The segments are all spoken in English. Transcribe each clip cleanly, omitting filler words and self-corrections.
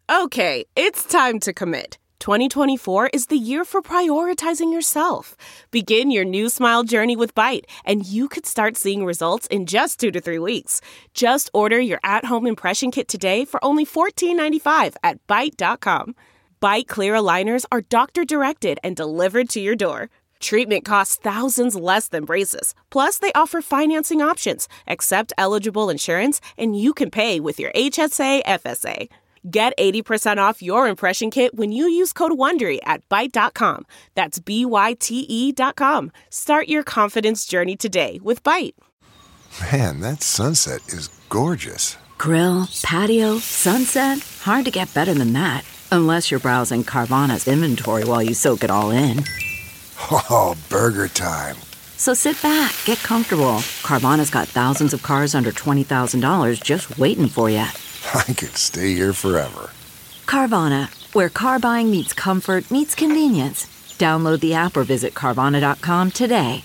Okay, it's time to commit. 2024 is the year for prioritizing yourself. Begin your new smile journey with Byte, and you could start seeing results in just 2 to 3 weeks. Just order your at-home impression kit today for only $14.95 at Byte.com. Byte Clear aligners are doctor-directed and delivered to your door. Treatment costs thousands less than braces. Plus, they offer financing options, accept eligible insurance, and you can pay with your HSA FSA. Get 80% off your impression kit when you use code WONDERY at Byte.com. That's BYTE.com. Start your confidence journey today with Byte. Man, that sunset is gorgeous. Grill, patio, sunset. Hard to get better than that. Unless you're browsing Carvana's inventory while you soak it all in. Oh, burger time. So sit back, get comfortable. Carvana's got thousands of cars under $20,000 just waiting for you. I could stay here forever. Carvana, where car buying meets comfort, meets convenience. Download the app or visit Carvana.com today.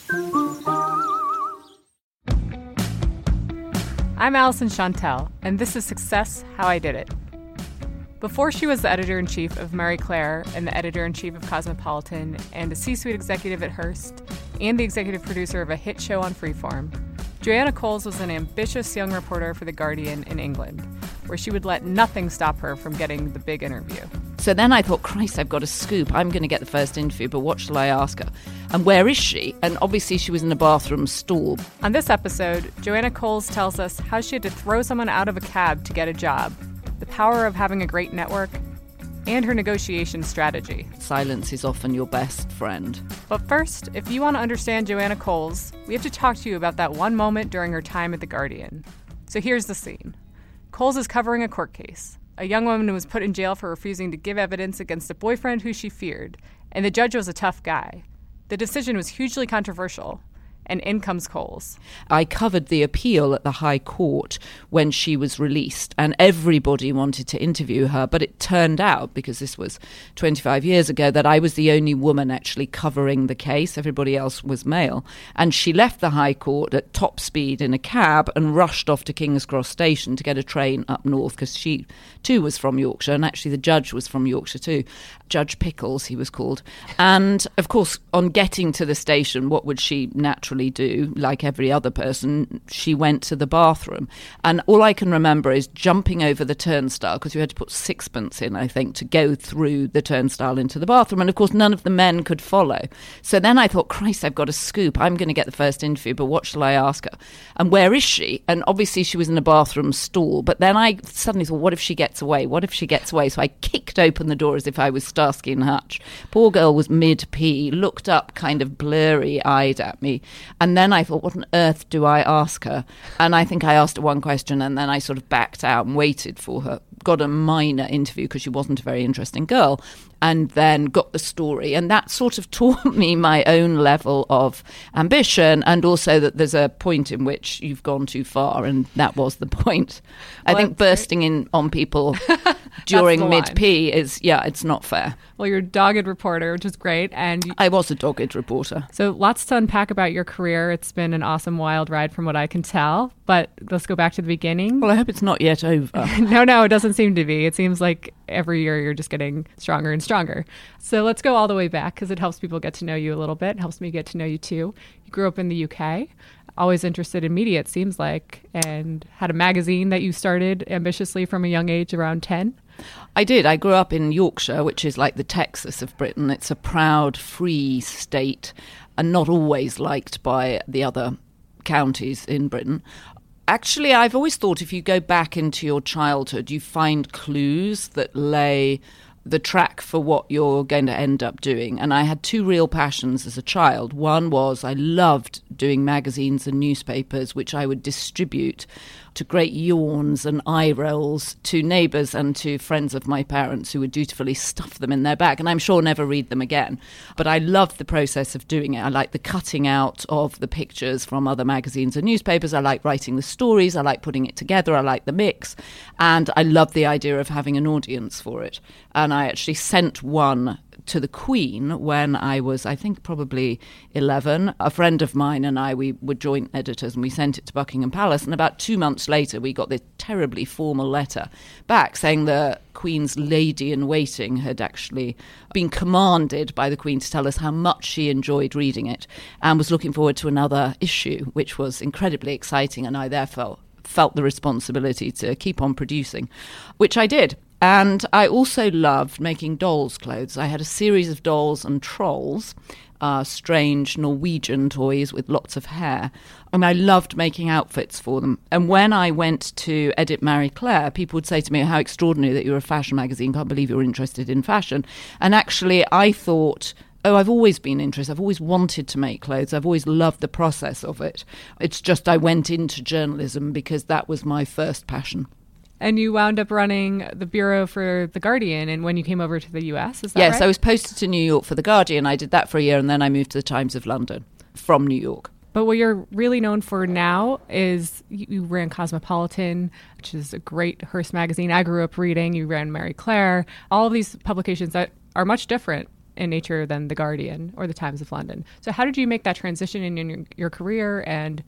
I'm Allison Chantel, and this is Success, How I Did It. Before she was the editor-in-chief of Marie Claire and the editor-in-chief of Cosmopolitan and a C-suite executive at Hearst and the executive producer of a hit show on Freeform, Joanna Coles was an ambitious young reporter for The Guardian in England, where she would let nothing stop her from getting the big interview. So then I thought, Christ, I've got a scoop. I'm going to get the first interview, but what shall I ask her? And where is she? And obviously she was in a bathroom stall. On this episode, Joanna Coles tells us how she had to throw someone out of a cab to get a job, the power of having a great network, and her negotiation strategy. Silence is often your best friend. But first, if you want to understand Joanna Coles, we have to talk to you about that one moment during her time at The Guardian. So here's the scene. Coles is covering a court case. A young woman was put in jail for refusing to give evidence against a boyfriend who she feared, and the judge was a tough guy. The decision was hugely controversial. And in comes Coles. I covered the appeal at the High Court when she was released, and everybody wanted to interview her, but it turned out, because this was 25 years ago, that I was the only woman actually covering the case. Everybody else was male. And she left the High Court at top speed in a cab and rushed off to King's Cross Station to get a train up north, because she too was from Yorkshire, and actually the judge was from Yorkshire too. Judge Pickles, he was called. And of course, on getting to the station, what would she naturally do? Like every other person, she went to the bathroom. And all I can remember is jumping over the turnstile, because you had to put sixpence in, I think, to go through the turnstile into the bathroom. And of course, none of the men could follow. So then I thought, Christ, I've got a scoop. I'm going to get the first interview, but what shall I ask her? And where is she? And obviously she was in a bathroom stall. But then I suddenly thought, what if she gets away? What if she gets away? So I kicked open the door as if I was Starsky and Hutch. Poor girl was mid-pee, looked up kind of blurry-eyed at me. And then I thought, what on earth do I ask her? And I think I asked her one question, and then I sort of backed out and waited for her. Got a minor interview because she wasn't a very interesting girl, and then got the story. And that sort of taught me my own level of ambition, and also that there's a point in which you've gone too far, and that was the point. Well, I think bursting in on people during mid-pee is, it's not fair. Well, you're a dogged reporter, which is great. And I was a dogged reporter. So lots to unpack about your career. It's been an awesome, wild ride from what I can tell. But let's go back to the beginning. Well, I hope it's not yet over. No, it doesn't seem to be. It seems like every year you're just getting stronger and stronger. So let's go all the way back, because it helps people get to know you a little bit. It helps me get to know you too. You grew up in the UK, always interested in media, it seems like, and had a magazine that you started ambitiously from a young age, around 10. I did. I grew up in Yorkshire, which is like the Texas of Britain. It's a proud, free state and not always liked by the other counties in Britain. Actually, I've always thought if you go back into your childhood, you find clues that lay the track for what you're going to end up doing. And I had two real passions as a child. One was I loved doing magazines and newspapers, which I would distribute to great yawns and eye rolls to neighbours and to friends of my parents who would dutifully stuff them in their bag, and I'm sure never read them again. But I loved the process of doing it. I like the cutting out of the pictures from other magazines and newspapers. I like writing the stories. I like putting it together. I like the mix. And I love the idea of having an audience for it. And I actually sent one to the Queen when I was, I think, probably 11. A friend of mine and I, we were joint editors, and we sent it to Buckingham Palace. And about 2 months later, we got this terribly formal letter back saying the Queen's lady-in-waiting had actually been commanded by the Queen to tell us how much she enjoyed reading it and was looking forward to another issue, which was incredibly exciting. And I therefore felt the responsibility to keep on producing, which I did. And I also loved making dolls' clothes. I had a series of dolls and trolls, strange Norwegian toys with lots of hair. And I loved making outfits for them. And when I went to edit Marie Claire, people would say to me, how extraordinary that you're a fashion magazine. Can't believe you're interested in fashion. And actually, I thought, I've always been interested. I've always wanted to make clothes. I've always loved the process of it. It's just I went into journalism because that was my first passion. And you wound up running the bureau for The Guardian, and when you came over to the US, is that right? Yes, I was posted to New York for The Guardian. I did that for a year, and then I moved to the Times of London from New York. But what you're really known for now is you ran Cosmopolitan, which is a great Hearst magazine I grew up reading. You ran Marie Claire, all of these publications that are much different in nature than The Guardian or the Times of London. So how did you make that transition in your career, and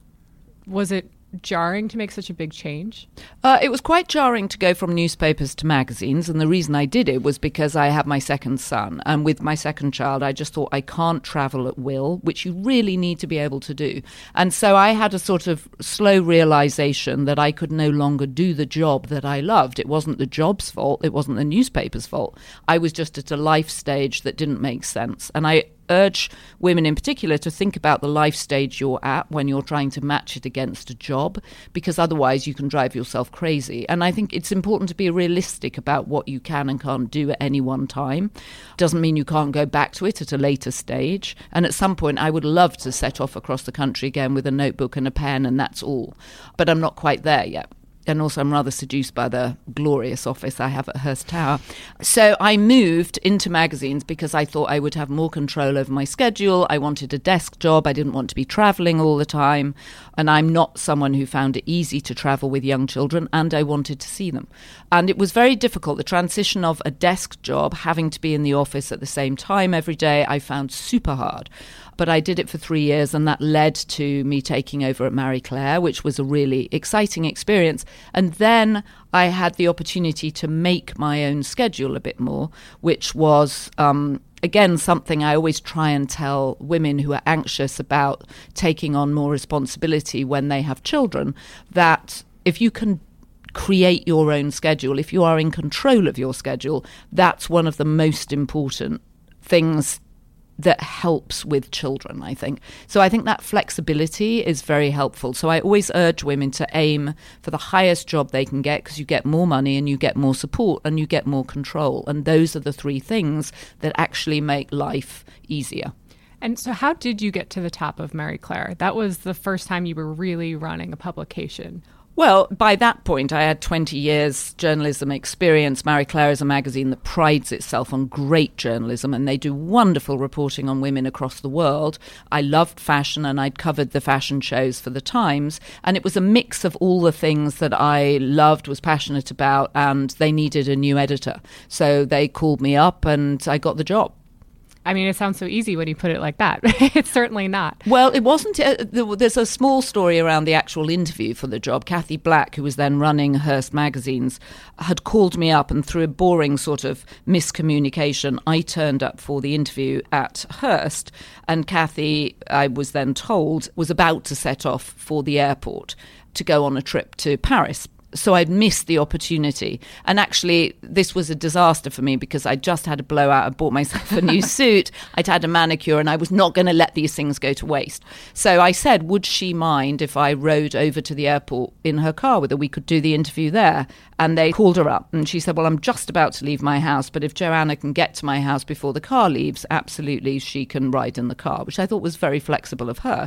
was it jarring to make such a big change? It was quite jarring to go from newspapers to magazines, and the reason I did it was because I had my second son, and with my second child I just thought I can't travel at will, which you really need to be able to do. And so I had a sort of slow realization that I could no longer do the job that I loved. It wasn't the job's fault, it wasn't the newspaper's fault. I was just at a life stage that didn't make sense, and I urge women in particular to think about the life stage you're at when you're trying to match it against a job, because otherwise you can drive yourself crazy. And I think it's important to be realistic about what you can and can't do at any one time. Doesn't mean you can't go back to it at a later stage. And at some point I would love to set off across the country again with a notebook and a pen, and that's all. But I'm not quite there yet. And also I'm rather seduced by the glorious office I have at Hearst Tower. So I moved into magazines because I thought I would have more control over my schedule. I wanted a desk job. I didn't want to be travelling all the time. And I'm not someone who found it easy to travel with young children, and I wanted to see them. And it was very difficult. The transition of a desk job, having to be in the office at the same time every day, I found super hard. But I did it for 3 years, and that led to me taking over at Marie Claire, which was a really exciting experience. And then I had the opportunity to make my own schedule a bit more, which was, again, something I always try and tell women who are anxious about taking on more responsibility when they have children, that if you can create your own schedule, if you are in control of your schedule, that's one of the most important things that helps with children, I think. So I think that flexibility is very helpful. So I always urge women to aim for the highest job they can get, because you get more money and you get more support and you get more control. And those are the three things that actually make life easier. And so how did you get to the top of Marie Claire? That was the first time you were really running a publication. Well, by that point, I had 20 years journalism experience. Marie Claire is a magazine that prides itself on great journalism, and they do wonderful reporting on women across the world. I loved fashion, and I'd covered the fashion shows for the Times, and it was a mix of all the things that I loved, was passionate about, and they needed a new editor. So they called me up, and I got the job. I mean, it sounds so easy when you put it like that. It's certainly not. Well, it wasn't. There's a small story around the actual interview for the job. Kathy Black, who was then running Hearst magazines, had called me up, and through a boring sort of miscommunication, I turned up for the interview at Hearst, and Kathy, I was then told, was about to set off for the airport to go on a trip to Paris. So I'd missed the opportunity. And actually, this was a disaster for me because I just had a blowout. I bought myself a new suit. I'd had a manicure, and I was not going to let these things go to waste. So I said, would she mind if I rode over to the airport in her car with her? We could do the interview there. And they called her up, and she said, well, I'm just about to leave my house, but if Joanna can get to my house before the car leaves, absolutely she can ride in the car, which I thought was very flexible of her.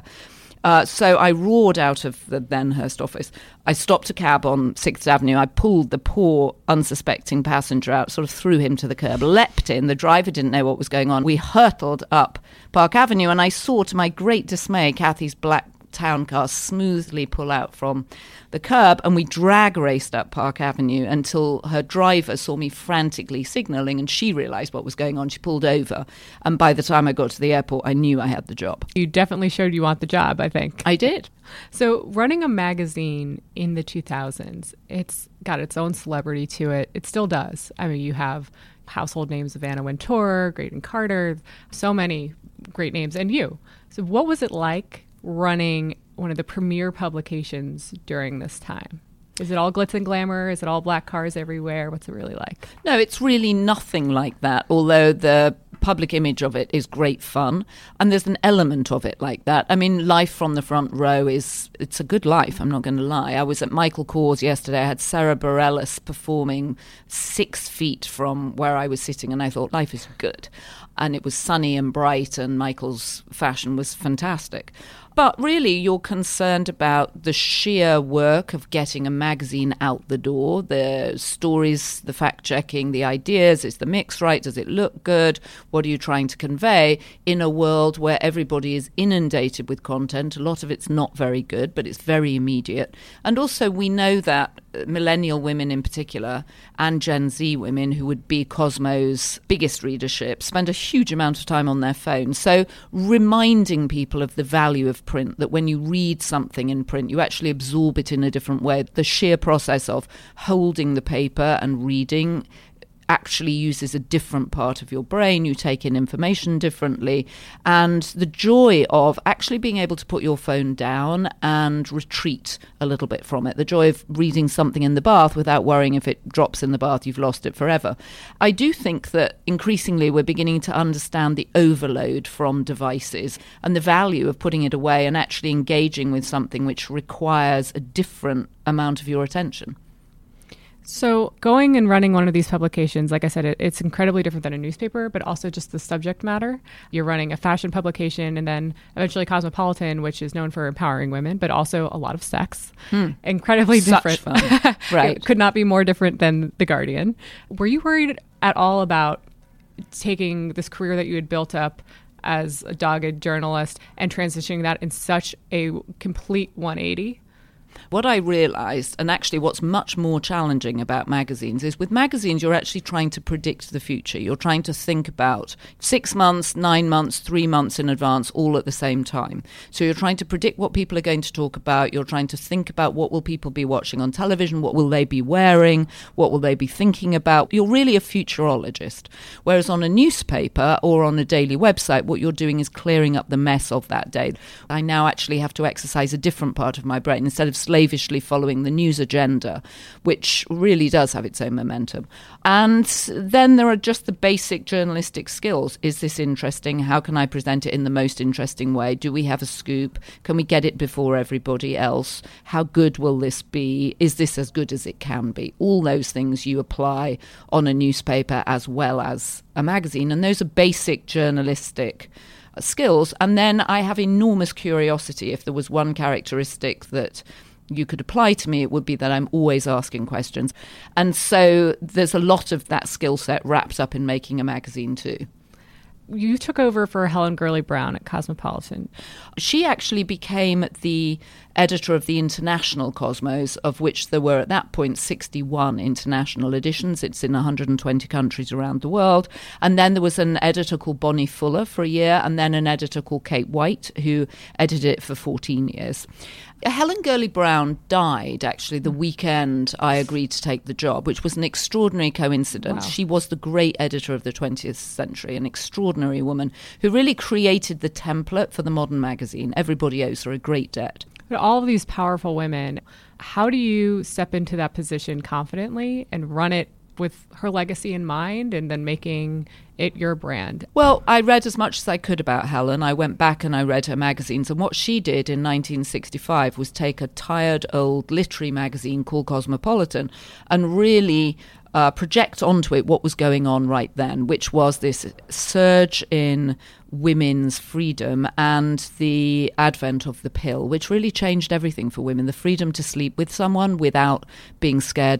So I roared out of the then Hearst office. I stopped a cab on 6th Avenue. I pulled the poor unsuspecting passenger out, sort of threw him to the curb, leapt in. The driver didn't know what was going on. We hurtled up Park Avenue, and I saw, to my great dismay, Kathy's black town car smoothly pull out from the curb, and we drag raced up Park Avenue until her driver saw me frantically signalling, and she realised what was going on. She pulled over, and by the time I got to the airport, I knew I had the job. You definitely showed you want the job, I think. I did. So running a magazine in the 2000s, it's got its own celebrity to it. It still does. I mean, you have household names of Anna Wintour, Graydon Carter, so many great names, and you. So what was it like running one of the premier publications during this time? Is it all glitz and glamour? Is it all black cars everywhere? What's it really like? No, it's really nothing like that, although the public image of it is great fun. And there's an element of it like that. I mean, life from the front row it's a good life, I'm not going to lie. I was at Michael Kors yesterday. I had Sarah Bareilles performing 6 feet from where I was sitting, and I thought, life is good. And it was sunny and bright, and Michael's fashion was fantastic. But really, you're concerned about the sheer work of getting a magazine out the door, the stories, the fact-checking, the ideas. Is the mix right? Does it look good? What are you trying to convey in a world where everybody is inundated with content? A lot of it's not very good, but it's very immediate. And also, we know that millennial women in particular, and Gen Z women, who would be Cosmo's biggest readership, spend a huge amount of time on their phones. So reminding people of the value of print, that when you read something in print, you actually absorb it in a different way. The sheer process of holding the paper and reading actually uses a different part of your brain. You take in information differently. And the joy of actually being able to put your phone down and retreat a little bit from it. The joy of reading something in the bath without worrying if it drops in the bath, you've lost it forever. I do think that increasingly we're beginning to understand the overload from devices and the value of putting it away and actually engaging with something which requires a different amount of your attention. So going and running one of these publications, like I said, it's incredibly different than a newspaper, but also just the subject matter. You're running a fashion publication and then eventually Cosmopolitan, which is known for empowering women, but also a lot of sex. Incredibly different. Such fun. Right. It could not be more different than The Guardian. Were you worried at all about taking this career that you had built up as a dogged journalist and transitioning that in such a complete 180? What I realised, and actually what's much more challenging about magazines, is with magazines you're actually trying to predict the future. You're trying to think about 6 months, 9 months, 3 months in advance, all at the same time. So you're trying to predict what people are going to talk about. You're trying to think about what will people be watching on television, what will they be wearing, what will they be thinking about. You're really a futurologist. Whereas on a newspaper or on a daily website, what you're doing is clearing up the mess of that day. I now actually have to exercise a different part of my brain. Instead of slavishly following the news agenda, which really does have its own momentum. And then there are just the basic journalistic skills. Is this interesting? How can I present it in the most interesting way? Do we have a scoop? Can we get it before everybody else? How good will this be? Is this as good as it can be? All those things you apply on a newspaper as well as a magazine. And those are basic journalistic skills. And then I have enormous curiosity. If there was one characteristic that you could apply to me, it would be that I'm always asking questions. And so there's a lot of that skill set wrapped up in making a magazine too. You took over for Helen Gurley Brown at Cosmopolitan. She actually became the editor of the international Cosmos, of which there were at that point 61 international editions. It's in 120 countries around the world. And then there was an editor called Bonnie Fuller for a year, and then an editor called Kate White, who edited it for 14 years. Helen Gurley Brown died, actually, the weekend I agreed to take the job, which was an extraordinary coincidence. Wow. She was the great editor of the 20th century, an extraordinary woman who really created the template for the modern magazine. Everybody owes her a great debt. But all of these powerful women, how do you step into that position confidently and run it with her legacy in mind and then making it your brand? Well, I read as much as I could about Helen. I went back and I read her magazines. And what she did in 1965 was take a tired old literary magazine called Cosmopolitan and really project onto it what was going on right then, which was this surge in women's freedom and the advent of the pill, which really changed everything for women. The freedom to sleep with someone without being scared of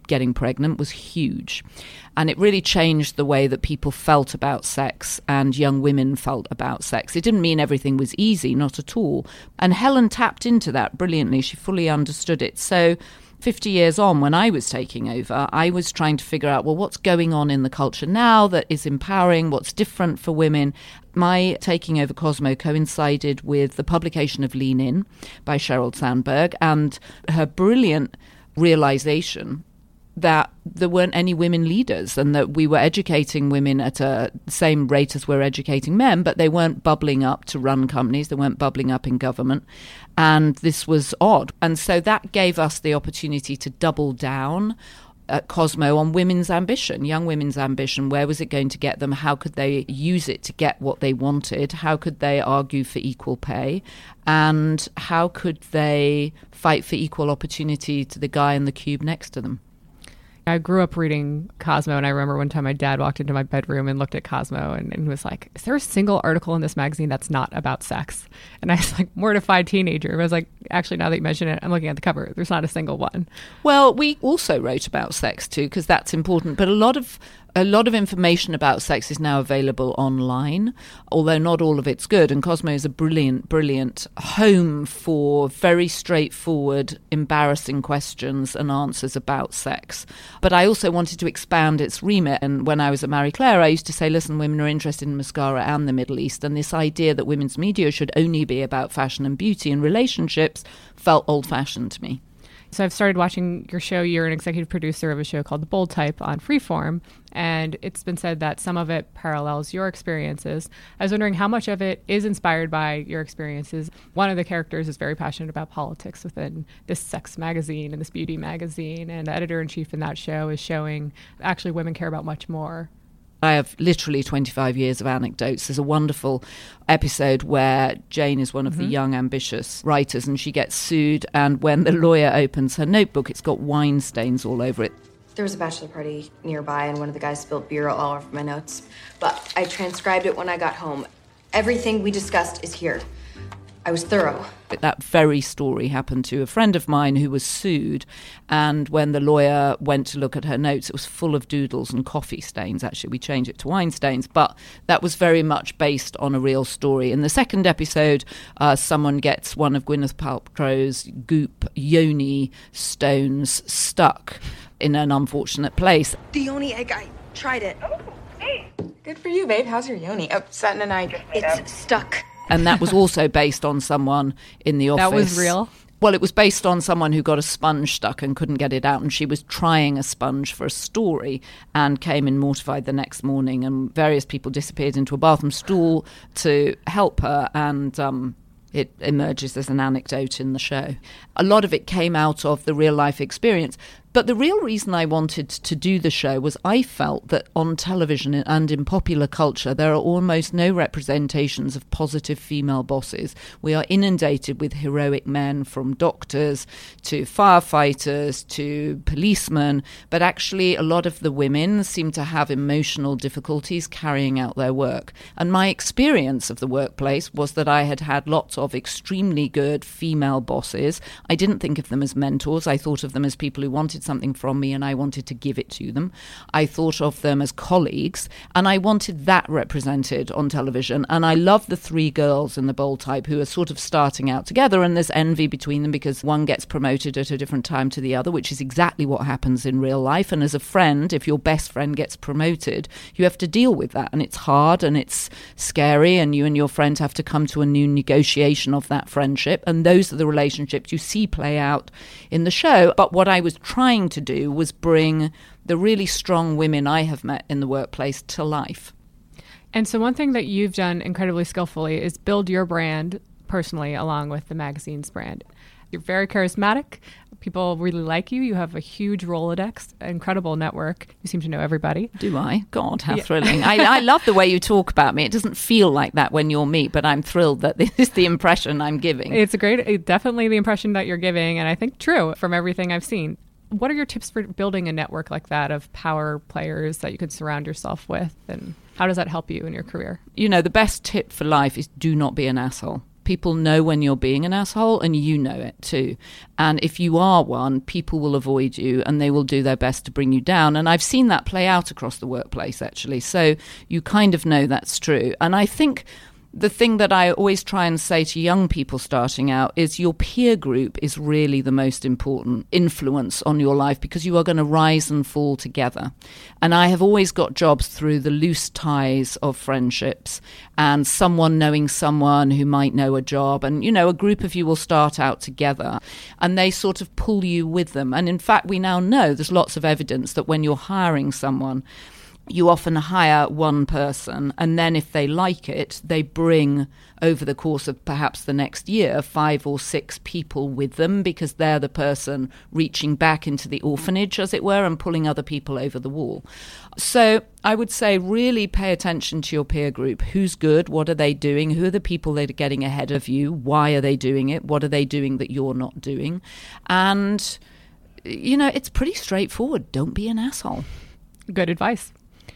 getting pregnant was huge. And it really changed the way that people felt about sex and young women felt about sex. It didn't mean everything was easy, not at all. And Helen tapped into that brilliantly. She fully understood it. So 50 years on, when I was taking over, I was trying to figure out, well, what's going on in the culture now that is empowering, what's different for women. My taking over Cosmo coincided with the publication of Lean In by Sheryl Sandberg and her brilliant realization that there weren't any women leaders and that we were educating women at the same rate as we're educating men, but they weren't bubbling up to run companies, they weren't bubbling up in government. And this was odd. And so that gave us the opportunity to double down at Cosmo on women's ambition, young women's ambition. Where was it going to get them? How could they use it to get what they wanted? How could they argue for equal pay? And how could they fight for equal opportunity to the guy in the cube next to them? I grew up reading Cosmo, and I remember one time my dad walked into my bedroom and looked at Cosmo and was like, is there a single article in this magazine that's not about sex? And I was like, mortified teenager. I was like, actually, now that you mention it, I'm looking at the cover. There's not a single one. Well, we also wrote about sex too, because that's important. But a lot of information about sex is now available online, although not all of it's good. And Cosmo is a brilliant, brilliant home for very straightforward, embarrassing questions and answers about sex. But I also wanted to expand its remit. And when I was at Marie Claire, I used to say, listen, women are interested in mascara and the Middle East. And this idea that women's media should only be about fashion and beauty and relationships felt old-fashioned to me. So I've started watching your show. You're an executive producer of a show called The Bold Type on Freeform, and it's been said that some of it parallels your experiences. I was wondering how much of it is inspired by your experiences. One of the characters is very passionate about politics within this sex magazine and this beauty magazine, and the editor-in-chief in that show is showing actually women care about much more. I have literally 25 years of anecdotes. There's a wonderful episode where Jane is one of the young, ambitious writers, and she gets sued. And when the lawyer opens her notebook, it's got wine stains all over it. There was a bachelor party nearby, and one of the guys spilled beer all over my notes. But I transcribed it when I got home. Everything we discussed is here. I was thorough. That very story happened to a friend of mine who was sued, and when the lawyer went to look at her notes, it was full of doodles and coffee stains. Actually, we changed it to wine stains, but that was very much based on a real story. In the second episode, someone gets one of Gwyneth Paltrow's goop yoni stones stuck in an unfortunate place. The yoni egg, I tried it. Oh, hey. Good for you, babe. How's your yoni? Oh, Sutton and I, it's stuck. And that was also based on someone in the office. That was real? Well, it was based on someone who got a sponge stuck and couldn't get it out. And she was trying a sponge for a story and came in mortified the next morning. And various people disappeared into a bathroom stool to help her. And it emerges as an anecdote in the show. A lot of it came out of the real life experience. But the real reason I wanted to do the show was I felt that on television and in popular culture, there are almost no representations of positive female bosses. We are inundated with heroic men, from doctors to firefighters to policemen. But actually, a lot of the women seem to have emotional difficulties carrying out their work. And my experience of the workplace was that I had had lots of extremely good female bosses. I didn't think of them as mentors. I thought of them as people who wanted something from me and I wanted to give it to them. I thought of them as colleagues, and I wanted that represented on television. And I love the three girls in The Bold Type who are sort of starting out together, and there's envy between them because one gets promoted at a different time to the other, which is exactly what happens in real life. And as a friend, if your best friend gets promoted, you have to deal with that, and it's hard and it's scary, and you and your friends have to come to a new negotiation of that friendship. And those are the relationships you see play out in the show. But what I was trying to do was bring the really strong women I have met in the workplace to life. And so one thing that you've done incredibly skillfully is build your brand personally along with the magazine's brand. You're very charismatic. People really like you. You have a huge Rolodex, incredible network. You seem to know everybody. Do I? God, how thrilling. I love the way you talk about me. It doesn't feel like that when you're me, but I'm thrilled that this is the impression I'm giving. It's definitely the impression that you're giving, and I think true from everything I've seen. What are your tips for building a network like that of power players that you can surround yourself with? And how does that help you in your career? You know, the best tip for life is do not be an asshole. People know when you're being an asshole, and you know it too. And if you are one, people will avoid you and they will do their best to bring you down. And I've seen that play out across the workplace, actually. So you kind of know that's true. And I think the thing that I always try and say to young people starting out is your peer group is really the most important influence on your life, because you are going to rise and fall together. And I have always got jobs through the loose ties of friendships and someone knowing someone who might know a job. And, you know, a group of you will start out together and they sort of pull you with them. And in fact, we now know there's lots of evidence that when you're hiring someone, you often hire one person, and then if they like it, they bring, over the course of perhaps the next year, 5 or 6 people with them, because they're the person reaching back into the orphanage, as it were, and pulling other people over the wall. So I would say really pay attention to your peer group. Who's good? What are they doing? Who are the people that are getting ahead of you? Why are they doing it? What are they doing that you're not doing? And, you know, it's pretty straightforward. Don't be an asshole. Good advice.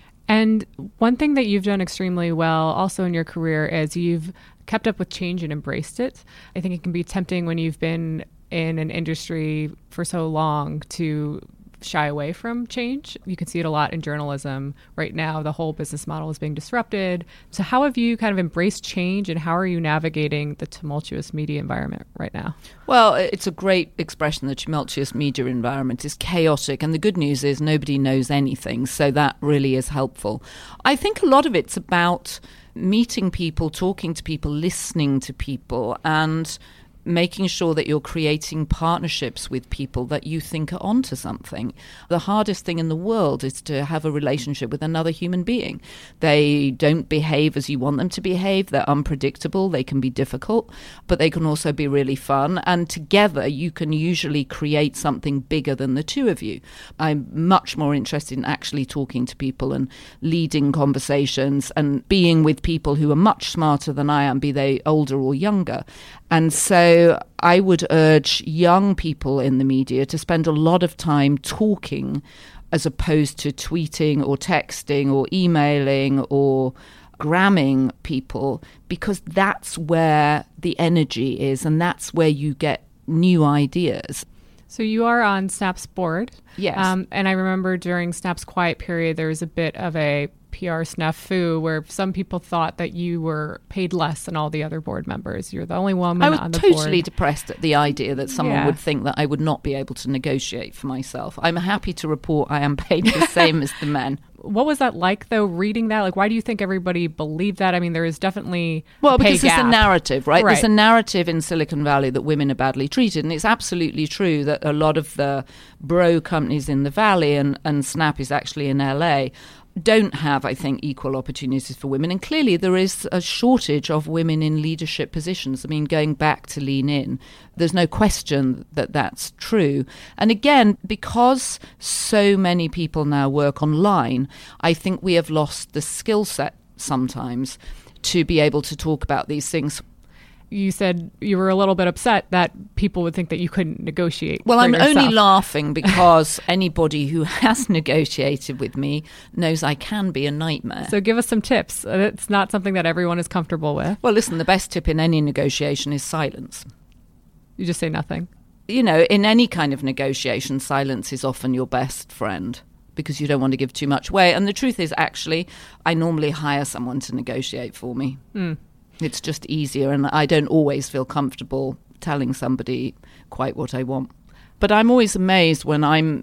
And one thing that you've done extremely well also in your career is you've kept up with change and embraced it. I think it can be tempting when you've been in an industry for so long to shy away from change. You can see it a lot in journalism. Right now, the whole business model is being disrupted. So how have you kind of embraced change, and how are you navigating the tumultuous media environment right now? Well, it's a great expression. The tumultuous media environment is chaotic, and the good news is nobody knows anything, so that really is helpful. I think a lot of it's about meeting people, talking to people, listening to people, and making sure that you're creating partnerships with people that you think are onto something. The hardest thing in the world is to have a relationship with another human being. They don't behave as you want them to behave. They're unpredictable. They can be difficult, but they can also be really fun. And together you can usually create something bigger than the two of you. I'm much more interested in actually talking to people and leading conversations and being with people who are much smarter than I am, be they older or younger. And so I would urge young people in the media to spend a lot of time talking as opposed to tweeting or texting or emailing or gramming people, because that's where the energy is and that's where you get new ideas. So you are on Snap's board. Yes. And I remember during Snap's quiet period, there was a bit of a PR snafu where some people thought that you were paid less than all the other board members. You're the only woman on the board. I was totally depressed at the idea that someone would think that I would not be able to negotiate for myself. I'm happy to report I am paid the same as the men. What was that like, though, reading that? Like, why do you think everybody believed that? I mean, there is definitely because gap. There's a narrative, right? There's a narrative in Silicon Valley that women are badly treated, and it's absolutely true that a lot of the bro companies in the Valley, and Snap is actually in LA, don't have, I think, equal opportunities for women. And clearly there is a shortage of women in leadership positions. I mean, going back to Lean In, there's no question that that's true. And again, because so many people now work online, I think we have lost the skill set sometimes to be able to talk about these things. You said you were a little bit upset that people would think that you couldn't negotiate. Well, I'm yourself. only laughing because anybody who has negotiated with me knows I can be a nightmare. So give us some tips. It's not something that everyone is comfortable with. Well, listen, the best tip in any negotiation is silence. You just say nothing. You know, in any kind of negotiation, silence is often your best friend, because you don't want to give too much away. And the truth is, actually, I normally hire someone to negotiate for me. It's just easier, and I don't always feel comfortable telling somebody quite what I want. But I'm always amazed when I'm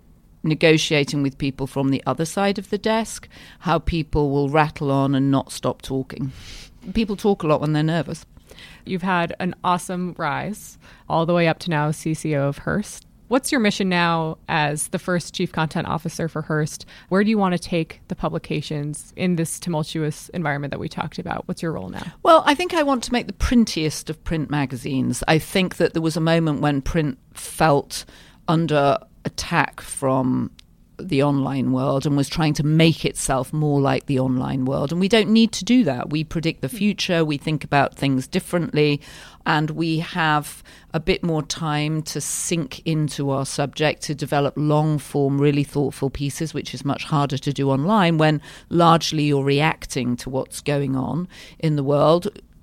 negotiating with people from the other side of the desk, how people will rattle on and not stop talking. People talk a lot when they're nervous. You've had an awesome rise all the way up to now CCO of Hearst. What's your mission now as the first chief content officer for Hearst? Where do you want to take the publications in this tumultuous environment that we talked about? What's your role now? Well, I think I want to make the printiest of print magazines. I think that there was a moment when print felt under attack from the online world and was trying to make itself more like the online world. And we don't need to do that. We predict the future, we think about things differently, and we have a bit more time to sink into our subject, to develop long-form, really thoughtful pieces, which is much harder to do online when largely you're reacting to what's going on in the world.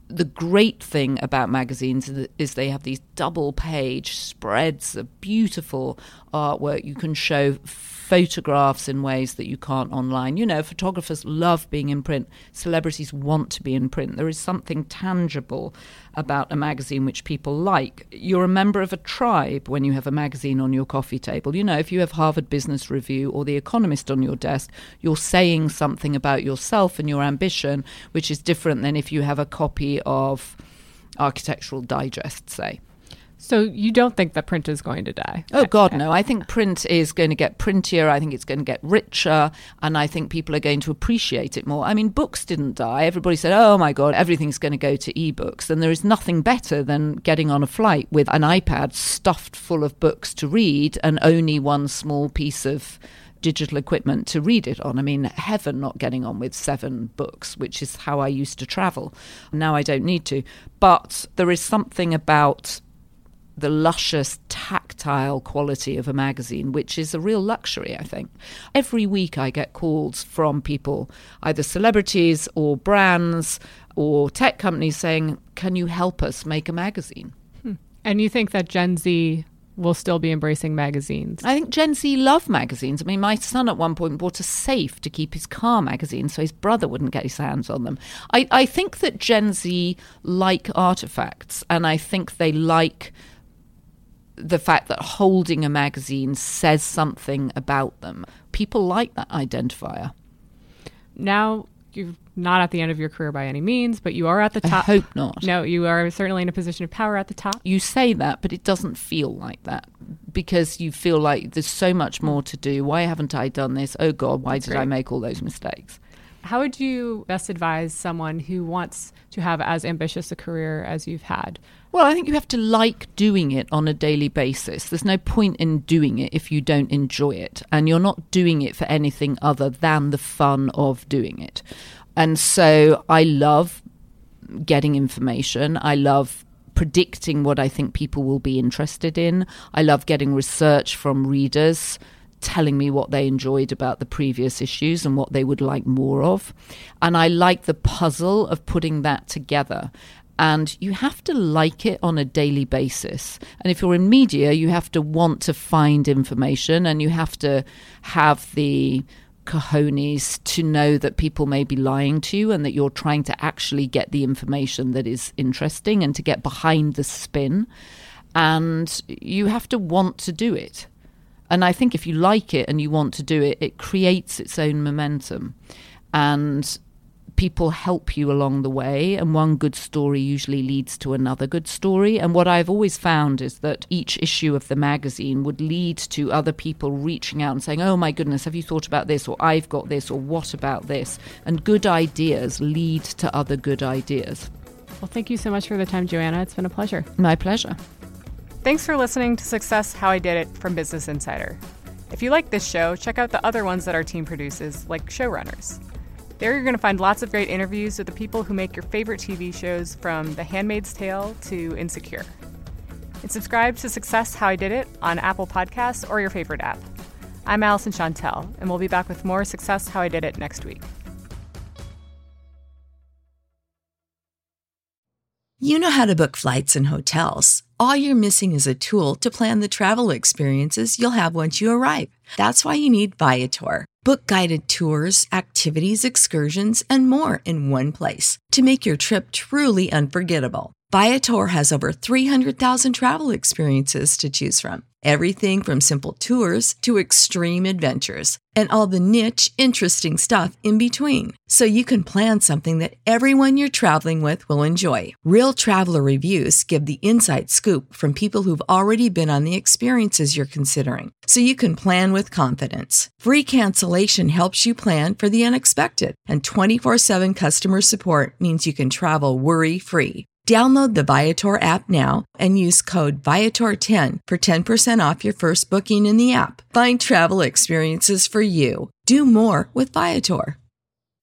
the great thing about magazines is they have these double-page spreads of beautiful artwork. You can show photographs in ways that you can't online. You know, photographers love being in print. Celebrities want to be in print. There is something tangible about a magazine which people like. You're a member of a tribe when you have a magazine on your coffee table. You know, if you have Harvard Business Review or The Economist on your desk, you're saying something about yourself and your ambition, which is different than if you have a copy of Architectural Digest, say. So you don't think that print is going to die? Oh, God, no. I think print is going to get printier. I think it's going to get richer. And I think people are going to appreciate it more. I mean, books didn't die. Everybody said, oh, my God, everything's going to go to ebooks. And there is nothing better than getting on a flight with an iPad stuffed full of books to read and only one small piece of digital equipment to read it on. I mean, heaven not getting on with 7 books, which is how I used to travel. Now I don't need to. But there is something about the luscious, tactile quality of a magazine, which is a real luxury, I think. Every week I get calls from people, either celebrities or brands or tech companies saying, can you help us make a magazine? And you think that Gen Z will still be embracing magazines? I think Gen Z love magazines. I mean, my son at one point bought a safe to keep his car magazines so his brother wouldn't get his hands on them. I think that Gen Z like artifacts, and I think they like the fact that holding a magazine says something about them. People like that identifier. Now, you're not at the end of your career by any means, but you are at the top. I hope not. No, you are certainly in a position of power at the top. You say that, but it doesn't feel like that because you feel like there's so much more to do. Why haven't I done this? Oh, God, why did I make all those mistakes? How would you best advise someone who wants to have as ambitious a career as you've had? Well, I think you have to like doing it on a daily basis. There's no point in doing it if you don't enjoy it. And you're not doing it for anything other than the fun of doing it. And so I love getting information. I love predicting what I think people will be interested in. I love getting research from readers telling me what they enjoyed about the previous issues and what they would like more of. And I like the puzzle of putting that together. And you have to like it on a daily basis. And if you're in media, you have to want to find information and you have to have the cojones to know that people may be lying to you and that you're trying to actually get the information that is interesting and to get behind the spin. And you have to want to do it. And I think if you like it and you want to do it, it creates its own momentum. And people help you along the way. And one good story usually leads to another good story. And what I've always found is that each issue of the magazine would lead to other people reaching out and saying, oh, my goodness, have you thought about this? Or I've got this, or what about this? And good ideas lead to other good ideas. Well, thank you so much for the time, Joanna. It's been a pleasure. My pleasure. Thanks for listening to Success How I Did It from Business Insider. If you like this show, check out the other ones that our team produces, like Showrunners. There you're going to find lots of great interviews with the people who make your favorite TV shows, from The Handmaid's Tale to Insecure. And subscribe to Success How I Did It on Apple Podcasts or your favorite app. I'm Allison Chantel, and we'll be back with more Success How I Did It next week. You know how to book flights and hotels. All you're missing is a tool to plan the travel experiences you'll have once you arrive. That's why you need Viator. Book guided tours, activities, excursions, and more in one place to make your trip truly unforgettable. Viator has over 300,000 travel experiences to choose from. Everything from simple tours to extreme adventures and all the niche, interesting stuff in between. So you can plan something that everyone you're traveling with will enjoy. Real traveler reviews give the inside scoop from people who've already been on the experiences you're considering. So you can plan with confidence. Free cancellation helps you plan for the unexpected. And 24/7 customer support means you can travel worry-free. Download the Viator app now and use code Viator10 for 10% off your first booking in the app. Find travel experiences for you. Do more with Viator.